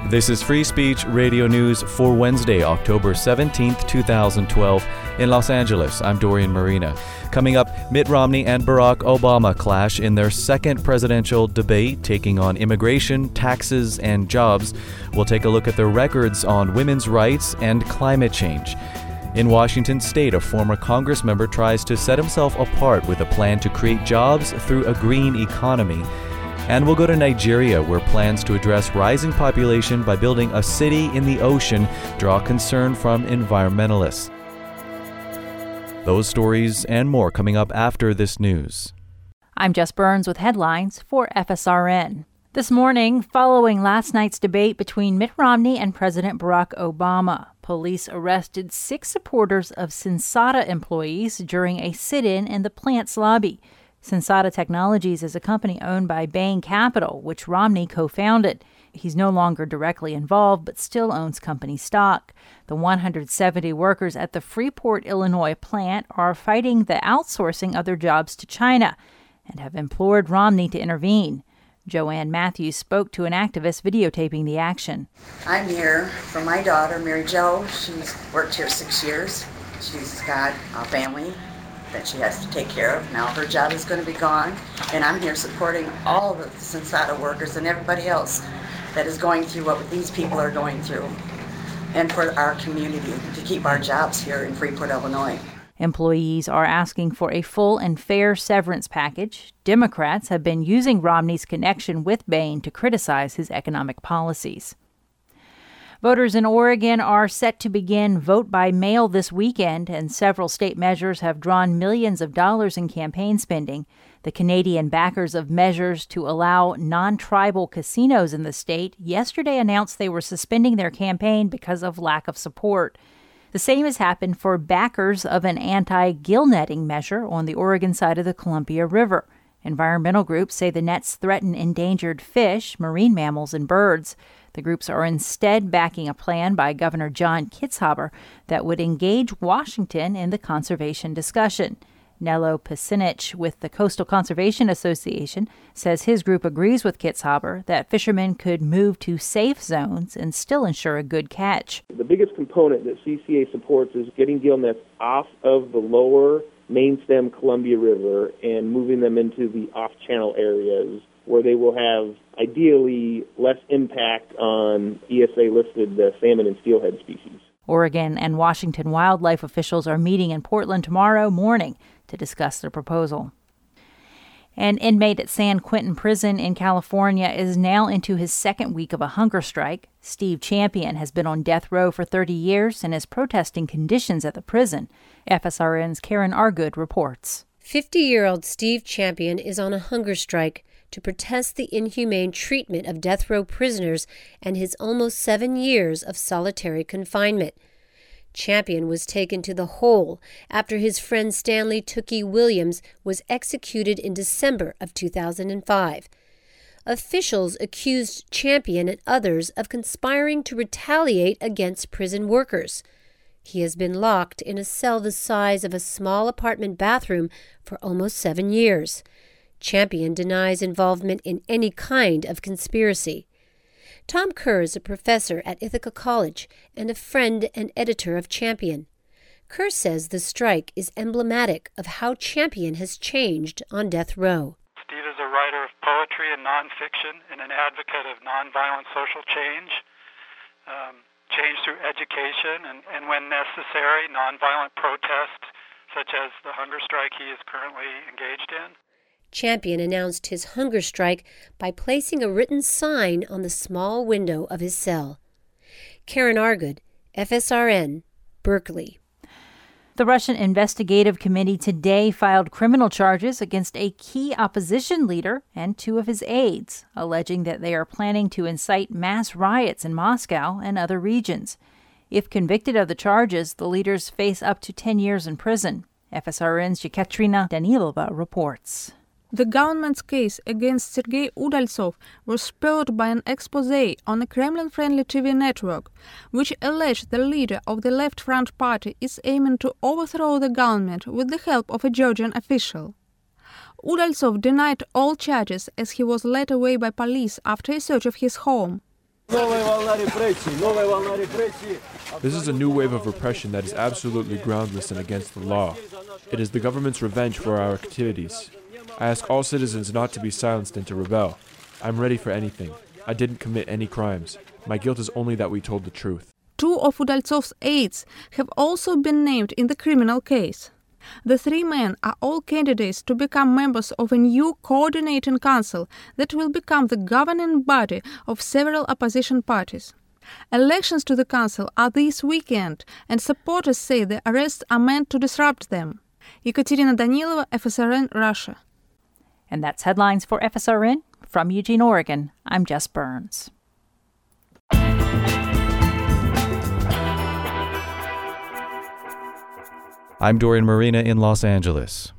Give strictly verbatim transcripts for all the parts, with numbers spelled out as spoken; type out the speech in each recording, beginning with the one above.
This is Free Speech Radio News for Wednesday, October seventeenth, twenty twelve. In Los Angeles, I'm Dorian Marina. Coming up, Mitt Romney and Barack Obama clash in their second presidential debate, taking on immigration, taxes, and jobs. We'll take a look at their records on women's rights and climate change. In Washington state, a former Congress member tries to set himself apart with a plan to create jobs through a green economy. And we'll go to Nigeria, where plans to address rising population by building a city in the ocean draw concern from environmentalists. Those stories and more coming up after this news. I'm Jess Burns with headlines for F S R N. This morning, following last night's debate between Mitt Romney and President Barack Obama, police arrested six supporters of Sensata employees during a sit-in in the plant's lobby. Sensata Technologies is a company owned by Bain Capital, which Romney co-founded. He's no longer directly involved, but still owns company stock. The one hundred seventy workers at the Freeport, Illinois plant are fighting the outsourcing of their jobs to China and have implored Romney to intervene. Joanne Matthews spoke to an activist videotaping the action. I'm here for my daughter, Mary Jo. She's worked here six years. She's got a family that she has to take care of. Now her job is going to be gone, and I'm here supporting all the Sensata workers and everybody else that is going through what these people are going through, and for our community to keep our jobs here in Freeport, Illinois. Employees are asking for a full and fair severance package. Democrats have been using Romney's connection with Bain to criticize his economic policies. Voters in Oregon are set to begin vote by mail this weekend, and several state measures have drawn millions of dollars in campaign spending. The Canadian backers of measures to allow non-tribal casinos in the state yesterday announced they were suspending their campaign because of lack of support. The same has happened for backers of an anti-gill netting measure on the Oregon side of the Columbia River. Environmental groups say the nets threaten endangered fish, marine mammals, and birds. The groups are instead backing a plan by Governor John Kitzhaber that would engage Washington in the conservation discussion. Nello Picinich with the Coastal Conservation Association says his group agrees with Kitzhaber that fishermen could move to safe zones and still ensure a good catch. The biggest component that C C A supports is getting gill nets off of the lower main stem Columbia River and moving them into the off-channel areas where they will have, ideally, less impact on E S A-listed uh, salmon and steelhead species. Oregon and Washington wildlife officials are meeting in Portland tomorrow morning to discuss the proposal. An inmate at San Quentin Prison in California is now into his second week of a hunger strike. Steve Champion has been on death row for thirty years and is protesting conditions at the prison. F S R N's Karen Argood reports. fifty-year-old Steve Champion is on a hunger strike to protest the inhumane treatment of death row prisoners and his almost seven years of solitary confinement. Champion was taken to the hole after his friend Stanley Tookie Williams was executed in December of two thousand five. Officials accused Champion and others of conspiring to retaliate against prison workers. He has been locked in a cell the size of a small apartment bathroom for almost seven years. Champion denies involvement in any kind of conspiracy. Tom Kerr is a professor at Ithaca College and a friend and editor of Champion. Kerr says the strike is emblematic of how Champion has changed on death row. Steve is a writer of poetry and nonfiction and an advocate of nonviolent social change, um, change through education, and, and when necessary, nonviolent protest, such as the hunger strike he is currently engaged in. Champion announced his hunger strike by placing a written sign on the small window of his cell. Karen Argood, F S R N, Berkeley. The Russian Investigative Committee today filed criminal charges against a key opposition leader and two of his aides, alleging that they are planning to incite mass riots in Moscow and other regions. If convicted of the charges, the leaders face up to ten years in prison. F S R N's Yekaterina Danilova reports. The government's case against Sergei Udaltsov was spurred by an expose on a Kremlin-friendly T V network, which alleged the leader of the Left Front Party is aiming to overthrow the government with the help of a Georgian official. Udaltsov denied all charges as he was led away by police after a search of his home. This is a new wave of repression that is absolutely groundless and against the law. It is the government's revenge for our activities. I ask all citizens not to be silenced and to rebel. I'm ready for anything. I didn't commit any crimes. My guilt is only that we told the truth. Two of Udaltsov's aides have also been named in the criminal case. The three men are all candidates to become members of a new coordinating council that will become the governing body of several opposition parties. Elections to the council are this weekend, and supporters say the arrests are meant to disrupt them. Ekaterina Danilova, F S R N, Russia. And that's headlines for F S R N. From Eugene, Oregon, I'm Jess Burns. I'm Dorian Marina in Los Angeles.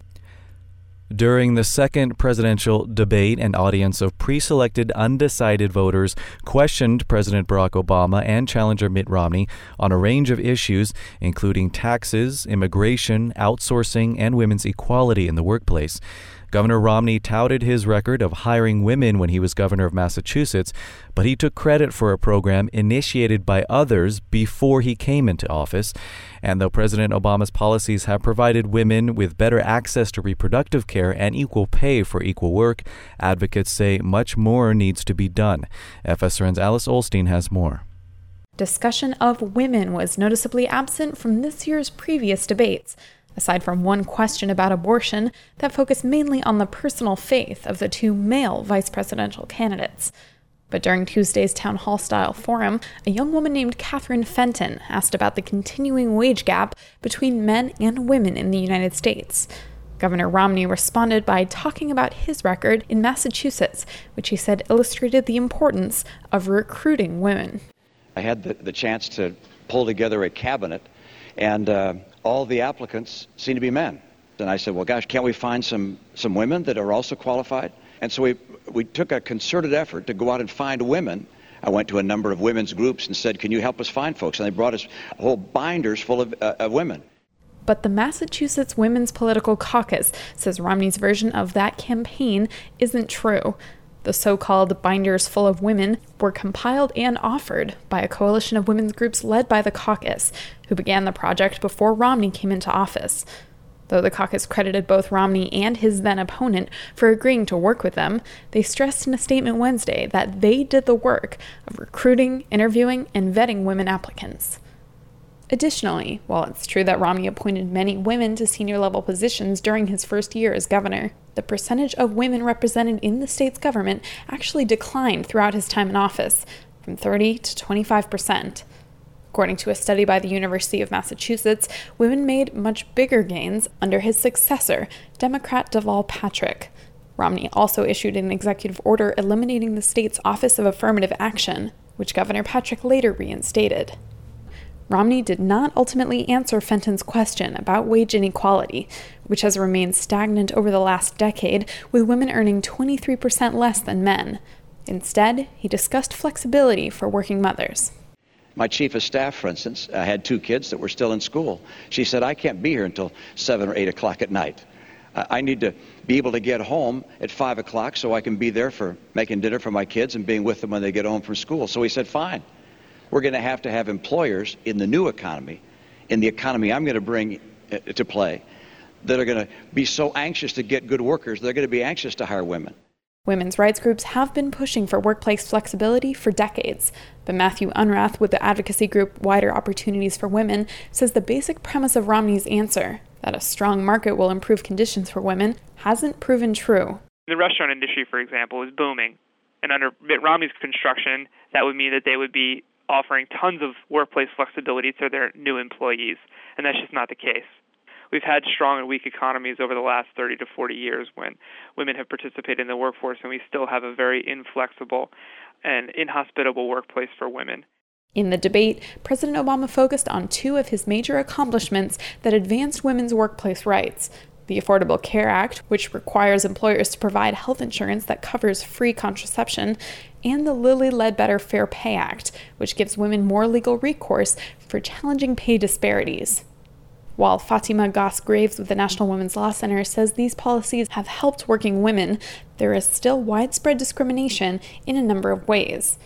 During the second presidential debate, an audience of pre-selected undecided voters questioned President Barack Obama and challenger Mitt Romney on a range of issues, including taxes, immigration, outsourcing, and women's equality in the workplace. Governor Romney touted his record of hiring women when he was governor of Massachusetts, but he took credit for a program initiated by others before he came into office. And though President Obama's policies have provided women with better access to reproductive care and equal pay for equal work, advocates say much more needs to be done. F S R N's Alice Olstein has more. Discussion of women was noticeably absent from this year's previous debates, aside from one question about abortion that focused mainly on the personal faith of the two male vice presidential candidates. But during Tuesday's town hall-style forum, a young woman named Catherine Fenton asked about the continuing wage gap between men and women in the United States. Governor Romney responded by talking about his record in Massachusetts, which he said illustrated the importance of recruiting women. I had the, the chance to pull together a cabinet, and uh, all the applicants seem to be men. And I said, well, gosh, can't we find some, some women that are also qualified? And so we, we took a concerted effort to go out and find women. I went to a number of women's groups and said, can you help us find folks? And they brought us whole binders full of, uh, of women. But the Massachusetts Women's Political Caucus says Romney's version of that campaign isn't true. The so-called binders full of women were compiled and offered by a coalition of women's groups led by the caucus, who began the project before Romney came into office. Though the caucus credited both Romney and his then-opponent for agreeing to work with them, they stressed in a statement Wednesday that they did the work of recruiting, interviewing, and vetting women applicants. Additionally, while it's true that Romney appointed many women to senior-level positions during his first year as governor, the percentage of women represented in the state's government actually declined throughout his time in office, from thirty to twenty-five percent. According to a study by the University of Massachusetts, women made much bigger gains under his successor, Democrat Deval Patrick. Romney also issued an executive order eliminating the state's Office of Affirmative Action, which Governor Patrick later reinstated. Romney did not ultimately answer Fenton's question about wage inequality, which has remained stagnant over the last decade, with women earning twenty-three percent less than men. Instead, he discussed flexibility for working mothers. My chief of staff, for instance, uh, had two kids that were still in school. She said, I can't be here until seven or eight o'clock at night. I, I need to be able to get home at five o'clock so I can be there for making dinner for my kids and being with them when they get home from school. So he said, fine. We're going to have to have employers in the new economy, in the economy I'm going to bring uh, to play, that are going to be so anxious to get good workers, they're going to be anxious to hire women. Women's rights groups have been pushing for workplace flexibility for decades, but Matthew Unrath with the advocacy group Wider Opportunities for Women says the basic premise of Romney's answer, that a strong market will improve conditions for women, hasn't proven true. The restaurant industry, for example, is booming, and under Mitt Romney's construction, that would mean that they would be offering tons of workplace flexibility to their new employees, and that's just not the case. We've had strong and weak economies over the last thirty to forty years when women have participated in the workforce, and we still have a very inflexible and inhospitable workplace for women. In the debate, President Obama focused on two of his major accomplishments that advanced women's workplace rights: the Affordable Care Act, which requires employers to provide health insurance that covers free contraception, and the Lilly Ledbetter Fair Pay Act, which gives women more legal recourse for challenging pay disparities. While Fatima Goss-Graves with the National Women's Law Center says these policies have helped working women, there is still widespread discrimination in a number of ways.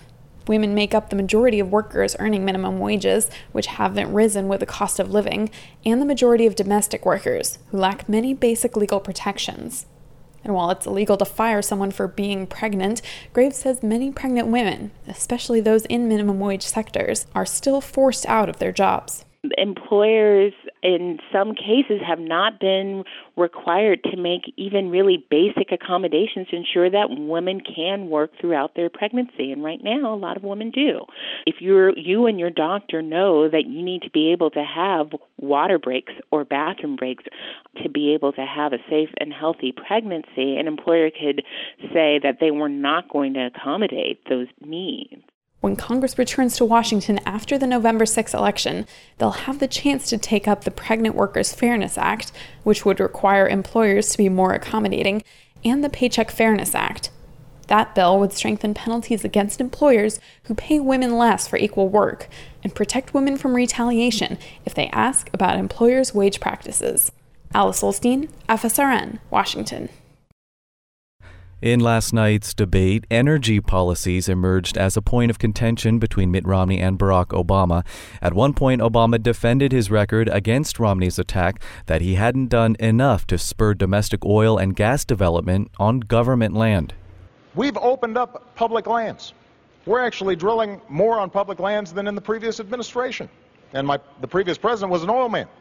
Women make up the majority of workers earning minimum wages, which haven't risen with the cost of living, and the majority of domestic workers, who lack many basic legal protections. And while it's illegal to fire someone for being pregnant, Graves says many pregnant women, especially those in minimum wage sectors, are still forced out of their jobs. Employers, in some cases, have not been required to make even really basic accommodations to ensure that women can work throughout their pregnancy. And right now, a lot of women do. If you're, you and your doctor know that you need to be able to have water breaks or bathroom breaks to be able to have a safe and healthy pregnancy, an employer could say that they were not going to accommodate those needs. When Congress returns to Washington after the November sixth election, they'll have the chance to take up the Pregnant Workers Fairness Act, which would require employers to be more accommodating, and the Paycheck Fairness Act. That bill would strengthen penalties against employers who pay women less for equal work and protect women from retaliation if they ask about employers' wage practices. Alice Olstein, F S R N, Washington. In last night's debate, energy policies emerged as a point of contention between Mitt Romney and Barack Obama. At one point, Obama defended his record against Romney's attack that he hadn't done enough to spur domestic oil and gas development on government land. We've opened up public lands. We're actually drilling more on public lands than in the previous administration. And my, the previous president was an oil man.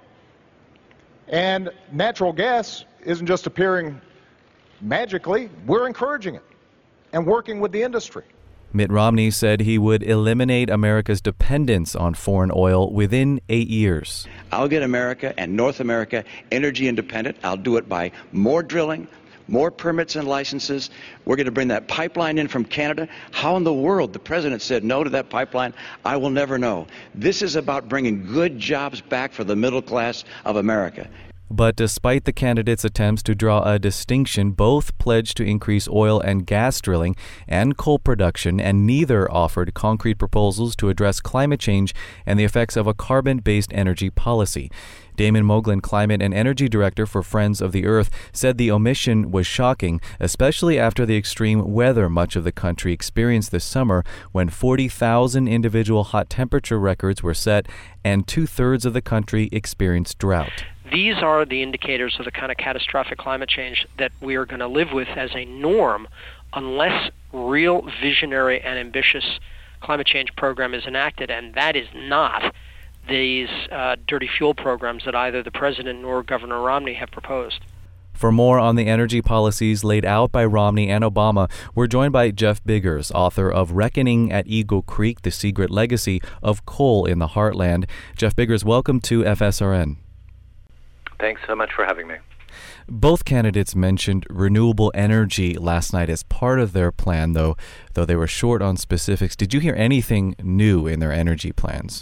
And natural gas isn't just appearing magically. We're encouraging it and working with the industry. Mitt Romney said he would eliminate America's dependence on foreign oil within eight years. I'll get America and North America energy independent. I'll do it by more drilling, more permits and licenses. We're going to bring that pipeline in from Canada. How in the world the president said no to that pipeline, I will never know. This is about bringing good jobs back for the middle class of America. But despite the candidates' attempts to draw a distinction, both pledged to increase oil and gas drilling and coal production, and neither offered concrete proposals to address climate change and the effects of a carbon-based energy policy. Damon Moglen, Climate and Energy Director for Friends of the Earth, said the omission was shocking, especially after the extreme weather much of the country experienced this summer when forty thousand individual hot temperature records were set and two-thirds of the country experienced drought. These are the indicators of the kind of catastrophic climate change that we are going to live with as a norm unless real visionary and ambitious climate change program is enacted, and that is not these uh, dirty fuel programs that either the president nor Governor Romney have proposed. For more on the energy policies laid out by Romney and Obama, we're joined by Jeff Biggers, author of Reckoning at Eagle Creek, The Secret Legacy of Coal in the Heartland. Jeff Biggers, welcome to F S R N. Thanks so much for having me. Both candidates mentioned renewable energy last night as part of their plan, though, though they were short on specifics. Did you hear anything new in their energy plans?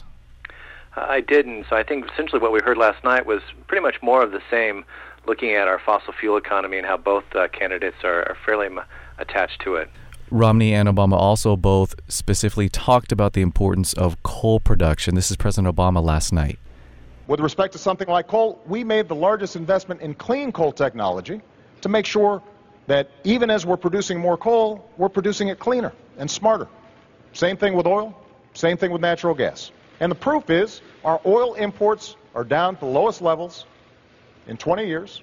I didn't. So I think essentially what we heard last night was pretty much more of the same, looking at our fossil fuel economy and how both uh, candidates are, are fairly m- attached to it. Romney and Obama also both specifically talked about the importance of coal production. This is President Obama last night. With respect to something like coal, we made the largest investment in clean coal technology to make sure that even as we're producing more coal, we're producing it cleaner and smarter. Same thing with oil, same thing with natural gas. And the proof is our oil imports are down to the lowest levels in twenty years.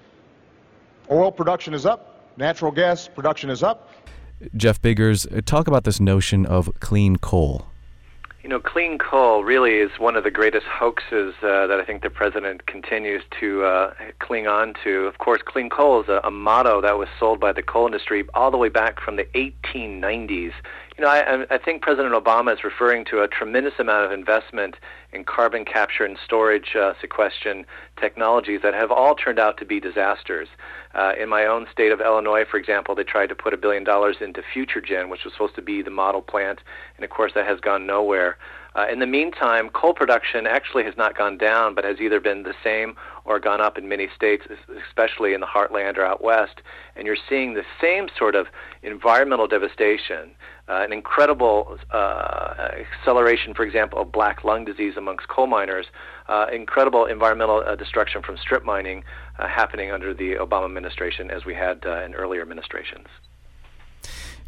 Oil production is up, natural gas production is up. Jeff Biggers, talk about this notion of clean coal. You know, clean coal really is one of the greatest hoaxes uh, that I think the president continues to uh, cling on to. Of course, clean coal is a, a motto that was sold by the coal industry all the way back from the eighteen nineties. You know, I, I think President Obama is referring to a tremendous amount of investment in carbon capture and storage uh, sequestration technologies that have all turned out to be disasters. Uh, in my own state of Illinois, for example, they tried to put a billion dollars into FutureGen, which was supposed to be the model plant, and of course that has gone nowhere. Uh, in the meantime, coal production actually has not gone down, but has either been the same or gone up in many states, especially in the heartland or out west. And you're seeing the same sort of environmental devastation, uh, an incredible uh, acceleration, for example, of black lung disease amongst coal miners, uh, incredible environmental uh, destruction from strip mining uh, happening under the Obama administration as we had uh, in earlier administrations.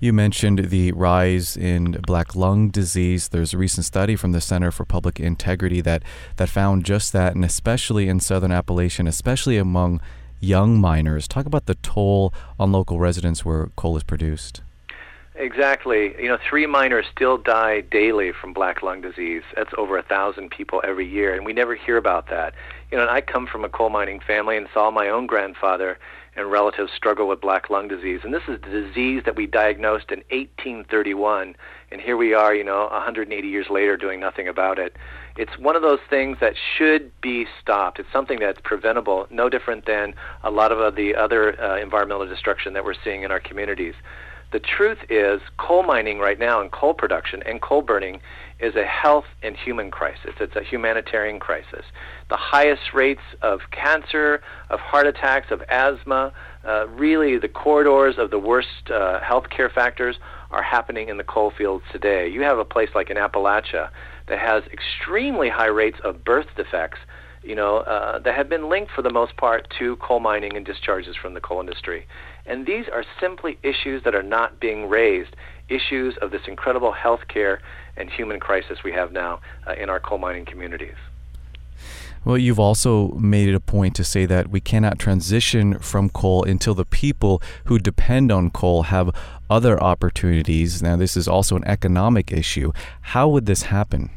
You mentioned the rise in black lung disease. There's a recent study from the Center for Public Integrity that, that found just that, and especially in southern Appalachia, especially among young miners. Talk about the toll on local residents where coal is produced. Exactly. You know, three miners still die daily from black lung disease. That's over a thousand people every year, and we never hear about that. You know, and I come from a coal mining family and saw my own grandfather and relatives struggle with black lung disease. And this is the disease that we diagnosed in eighteen thirty-one, and here we are, you know, one hundred eighty years later doing nothing about it. It's one of those things that should be stopped. It's something that's preventable, no different than a lot of the other uh, environmental destruction that we're seeing in our communities. The truth is, coal mining right now and coal production and coal burning is a health and human crisis. It's a humanitarian crisis. The highest rates of cancer, of heart attacks, of asthma, uh, really the corridors of the worst uh, health care factors are happening in the coal fields today. You have a place like in Appalachia that has extremely high rates of birth defects, you know, uh, that have been linked for the most part to coal mining and discharges from the coal industry. And these are simply issues that are not being raised, issues of this incredible health care and human crisis we have now uh, in our coal mining communities. Well, you've also made it a point to say that we cannot transition from coal until the people who depend on coal have other opportunities. Now, this is also an economic issue. How would this happen?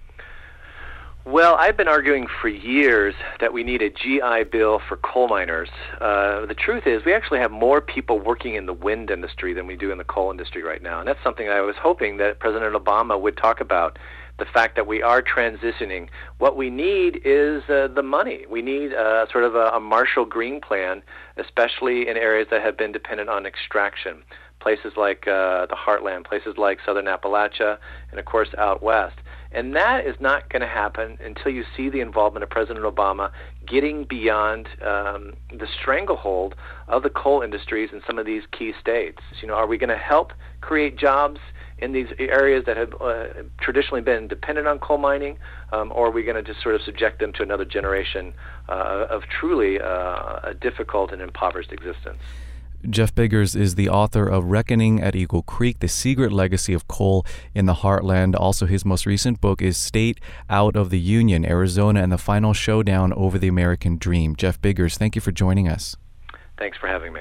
Well, I've been arguing for years that we need a G I Bill for coal miners. Uh, the truth is we actually have more people working in the wind industry than we do in the coal industry right now. And that's something I was hoping that President Obama would talk about, the fact that we are transitioning. What we need is uh, the money. We need uh, sort of a, a Marshall Green plan, especially in areas that have been dependent on extraction. Places like uh, the Heartland, places like southern Appalachia, and of course out west. And that is not going to happen until you see the involvement of President Obama getting beyond um, the stranglehold of the coal industries in some of these key states. You know, are we going to help create jobs in these areas that have uh, traditionally been dependent on coal mining, um, or are we going to just sort of subject them to another generation uh, of truly uh, a difficult and impoverished existence? Jeff Biggers is the author of Reckoning at Eagle Creek, The Secret Legacy of Coal in the Heartland. Also, his most recent book is State Out of the Union, Arizona and the Final Showdown Over the American Dream. Jeff Biggers, thank you for joining us. Thanks for having me.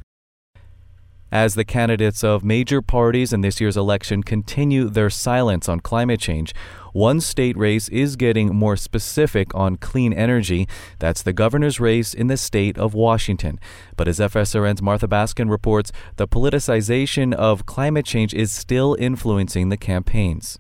As the candidates of major parties in this year's election continue their silence on climate change, one state race is getting more specific on clean energy. That's the governor's race in the state of Washington. But as F S R N's Martha Baskin reports, the politicization of climate change is still influencing the campaigns.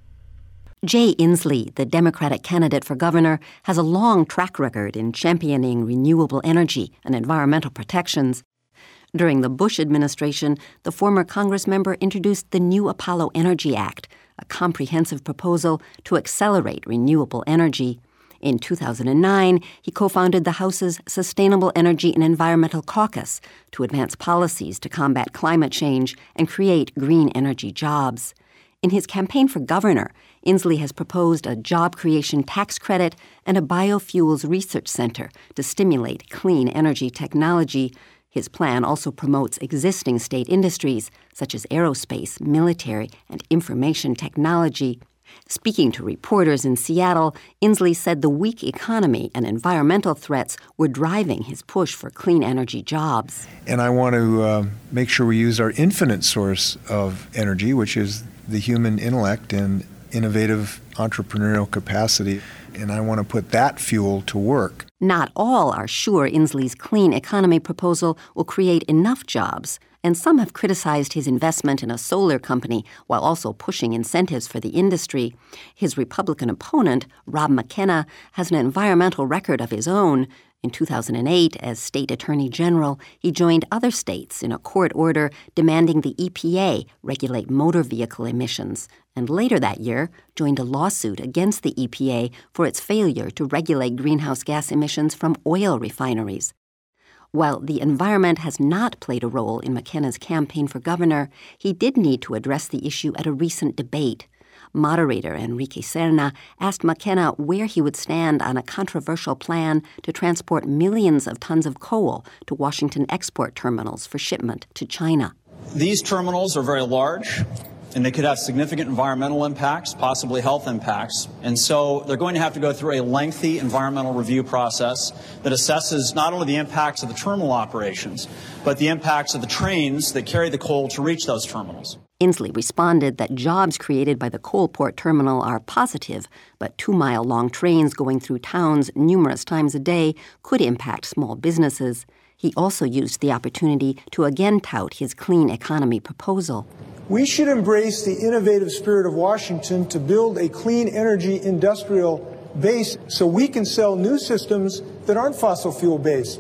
Jay Inslee, the Democratic candidate for governor, has a long track record in championing renewable energy and environmental protections. During the Bush administration, the former Congress member introduced the new Apollo Energy Act, a comprehensive proposal to accelerate renewable energy. In two thousand nine, he co-founded the House's Sustainable Energy and Environmental Caucus to advance policies to combat climate change and create green energy jobs. In his campaign for governor, Inslee has proposed a job creation tax credit and a biofuels research center to stimulate clean energy technology. His plan also promotes existing state industries such as aerospace, military, and information technology. Speaking to reporters in Seattle, Inslee said the weak economy and environmental threats were driving his push for clean energy jobs. And I want to uh, make sure we use our infinite source of energy, which is the human intellect and innovative entrepreneurial capacity. And I want to put that fuel to work. Not all are sure Inslee's clean economy proposal will create enough jobs, and some have criticized his investment in a solar company while also pushing incentives for the industry. His Republican opponent, Rob McKenna, has an environmental record of his own. In two thousand eight, as state attorney general, he joined other states in a court order demanding the E P A regulate motor vehicle emissions, and later that year joined a lawsuit against the E P A for its failure to regulate greenhouse gas emissions from oil refineries. While the environment has not played a role in McKenna's campaign for governor, he did need to address the issue at a recent debate. Moderator Enrique Serna asked McKenna where he would stand on a controversial plan to transport millions of tons of coal to Washington export terminals for shipment to China. These terminals are very large, and they could have significant environmental impacts, possibly health impacts. And so they're going to have to go through a lengthy environmental review process that assesses not only the impacts of the terminal operations, but the impacts of the trains that carry the coal to reach those terminals. Inslee responded that jobs created by the coal port terminal are positive, but two-mile-long trains going through towns numerous times a day could impact small businesses. He also used the opportunity to again tout his clean economy proposal. We should embrace the innovative spirit of Washington to build a clean energy industrial base so we can sell new systems that aren't fossil fuel based.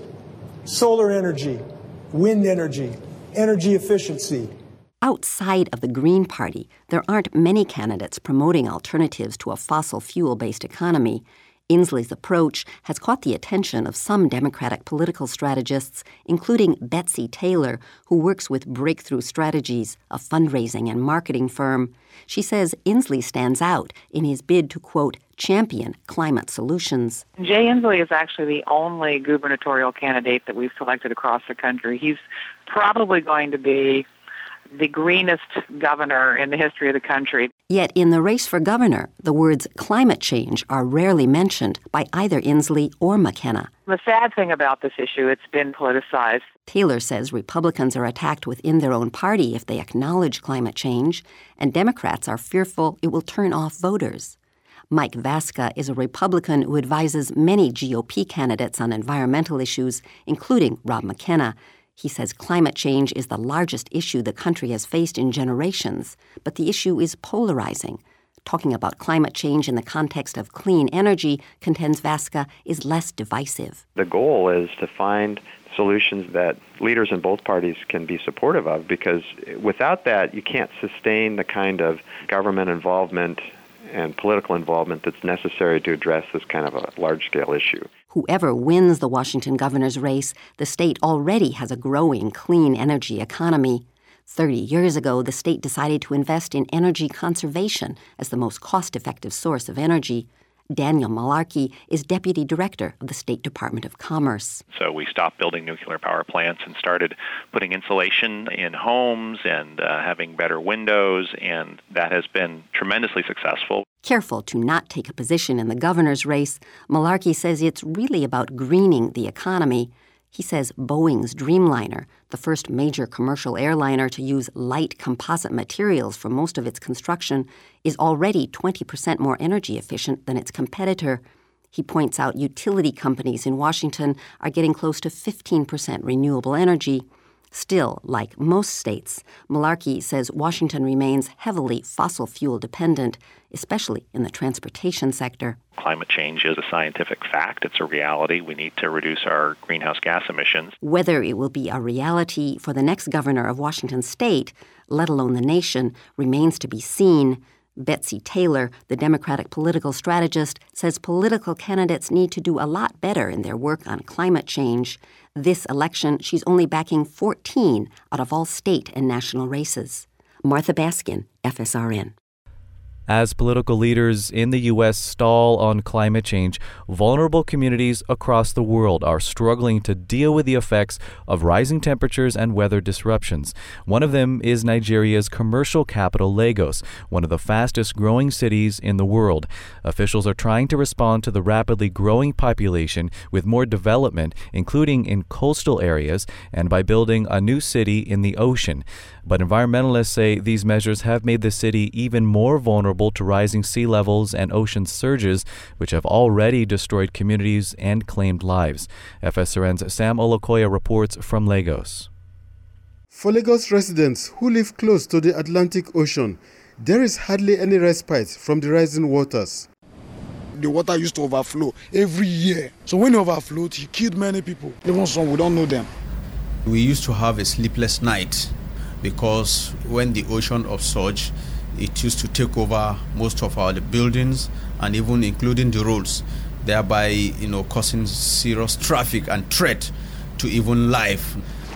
Solar energy, wind energy, energy efficiency. Outside of the Green Party, there aren't many candidates promoting alternatives to a fossil fuel-based economy. Inslee's approach has caught the attention of some Democratic political strategists, including Betsy Taylor, who works with Breakthrough Strategies, a fundraising and marketing firm. She says Inslee stands out in his bid to, quote, champion climate solutions. Jay Inslee is actually the only gubernatorial candidate that we've selected across the country. He's probably going to be the greenest governor in the history of the country. Yet in the race for governor, the words climate change are rarely mentioned by either Inslee or McKenna. The sad thing about this issue, it's been politicized. Taylor says Republicans are attacked within their own party if they acknowledge climate change, and Democrats are fearful it will turn off voters. Mike Vasca is a Republican who advises many G O P candidates on environmental issues, including Rob McKenna. He says climate change is the largest issue the country has faced in generations, but the issue is polarizing. Talking about climate change in the context of clean energy, contends Vasca, is less divisive. The goal is to find solutions that leaders in both parties can be supportive of, because without that, you can't sustain the kind of government involvement and political involvement that's necessary to address this kind of a large-scale issue. Whoever wins the Washington governor's race, the state already has a growing clean energy economy. Thirty years ago, the state decided to invest in energy conservation as the most cost-effective source of energy. Daniel Malarkey is deputy director of the State Department of Commerce. So we stopped building nuclear power plants and started putting insulation in homes and uh, having better windows, and that has been tremendously successful. Careful to not take a position in the governor's race, Malarkey says it's really about greening the economy. He says Boeing's Dreamliner, the first major commercial airliner to use light composite materials for most of its construction, is already twenty percent more energy efficient than its competitor. He points out utility companies in Washington are getting close to fifteen percent renewable energy. Still, like most states, Malarkey says Washington remains heavily fossil fuel dependent, especially in the transportation sector. Climate change is a scientific fact. It's a reality. We need to reduce our greenhouse gas emissions. Whether it will be a reality for the next governor of Washington state, let alone the nation, remains to be seen. Betsy Taylor, the Democratic political strategist, says political candidates need to do a lot better in their work on climate change. This election, she's only backing fourteen out of all state and national races. Martha Baskin, F S R N. As political leaders in the U S stall on climate change, vulnerable communities across the world are struggling to deal with the effects of rising temperatures and weather disruptions. One of them is Nigeria's commercial capital, Lagos, one of the fastest growing cities in the world. Officials are trying to respond to the rapidly growing population with more development, including in coastal areas, and by building a new city in the ocean. But environmentalists say these measures have made the city even more vulnerable to rising sea levels and ocean surges, which have already destroyed communities and claimed lives. F S R N's Sam Olokoya reports from Lagos. For Lagos residents who live close to the Atlantic Ocean, there is hardly any respite from the rising waters. The water used to overflow every year. So when it overflowed, it killed many people. Even some, we don't know them. We used to have a sleepless night because when the ocean upsurged, it used to take over most of our buildings and even including the roads, thereby, you know, causing serious traffic and threat to even life.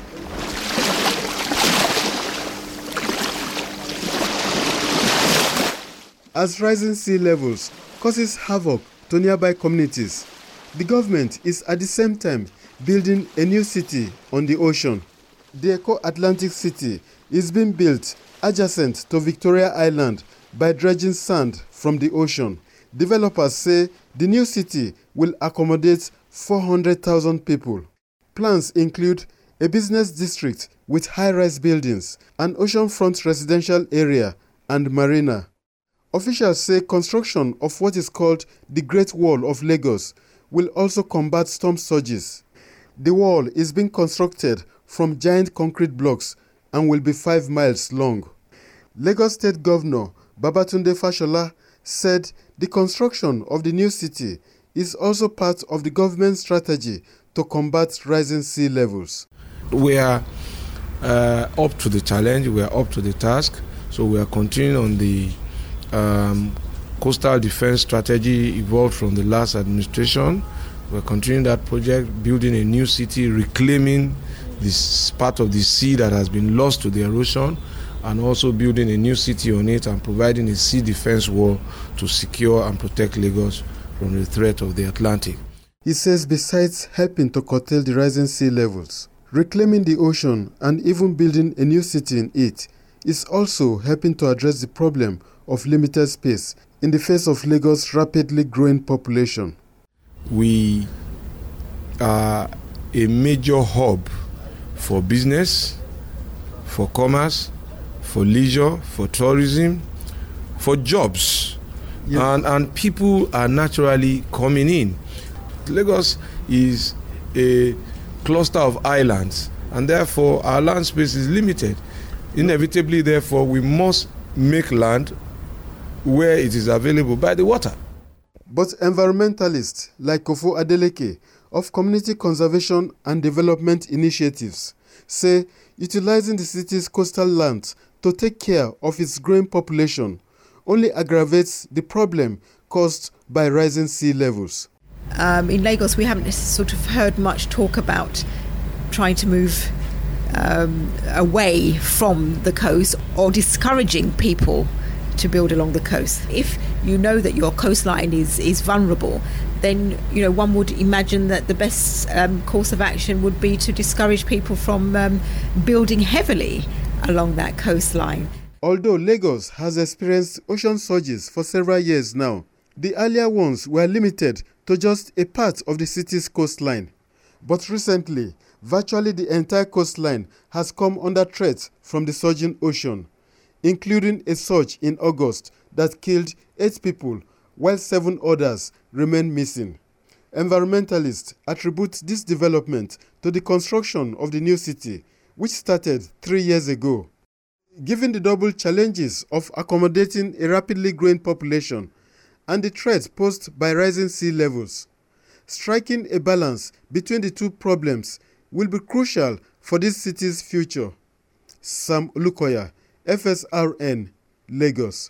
As rising sea levels causes havoc to nearby communities, the government is at the same time building a new city on the ocean. The Eco-Atlantic City is being built adjacent to Victoria Island by dredging sand from the ocean. Developers say the new city will accommodate four hundred thousand people. Plans include a business district with high-rise buildings, an oceanfront residential area, and marina. Officials say construction of what is called the Great Wall of Lagos will also combat storm surges. The wall is being constructed from giant concrete blocks and will be five miles long. Lagos State Governor Babatunde Fashola said the construction of the new city is also part of the government's strategy to combat rising sea levels. We are uh, up to the challenge, we are up to the task, so we are continuing on the um, coastal defense strategy evolved from the last administration. We are continuing that project, building a new city, reclaiming this part of the sea that has been lost to the erosion, and also building a new city on it and providing a sea defense wall to secure and protect Lagos from the threat of the Atlantic. He says besides helping to curtail the rising sea levels, reclaiming the ocean and even building a new city in it is also helping to address the problem of limited space in the face of Lagos' rapidly growing population. We are a major hub for business, for commerce, for leisure, for tourism, for jobs. Yeah. And, and people are naturally coming in. Lagos is a cluster of islands, and therefore our land space is limited. Inevitably, therefore, we must make land where it is available by the water. But environmentalists like Kofo Adeleke of Community Conservation and Development Initiatives say utilizing the city's coastal lands to take care of its growing population only aggravates the problem caused by rising sea levels. Um, in Lagos, we haven't sort of heard much talk about trying to move um, away from the coast or discouraging people to build along the coast. If you know that your coastline is, is vulnerable, then you know one would imagine that the best um, course of action would be to discourage people from um, building heavily along that coastline. Although Lagos has experienced ocean surges for several years now, the earlier ones were limited to just a part of the city's coastline. But recently, virtually the entire coastline has come under threat from the surging ocean, including a surge in August that killed eight people, while seven others remain missing. Environmentalists attribute this development to the construction of the new city, which started three years ago. Given the double challenges of accommodating a rapidly growing population and the threat posed by rising sea levels, striking a balance between the two problems will be crucial for this city's future. Sam Olukoya, F S R N, Lagos.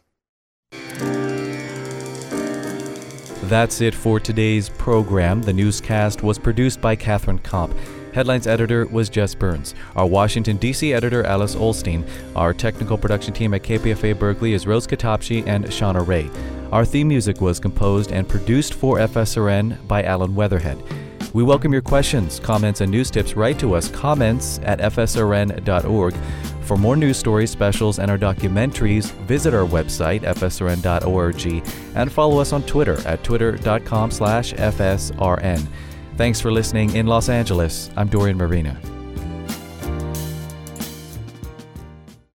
That's it for today's program. The newscast was produced by Catherine Kopp. Headlines editor was Jess Burns. Our Washington, D C editor, Alice Olstein. Our technical production team at K P F A Berkeley is Rose Katapchi and Shauna Ray. Our theme music was composed and produced for F S R N by Alan Weatherhead. We welcome your questions, comments, and news tips. Write to us, comments at f s r n dot org. For more news stories, specials, and our documentaries, visit our website, f s r n dot org, and follow us on Twitter at twitter dot com slash f s r n. Thanks for listening in Los Angeles. I'm Dorian Marina.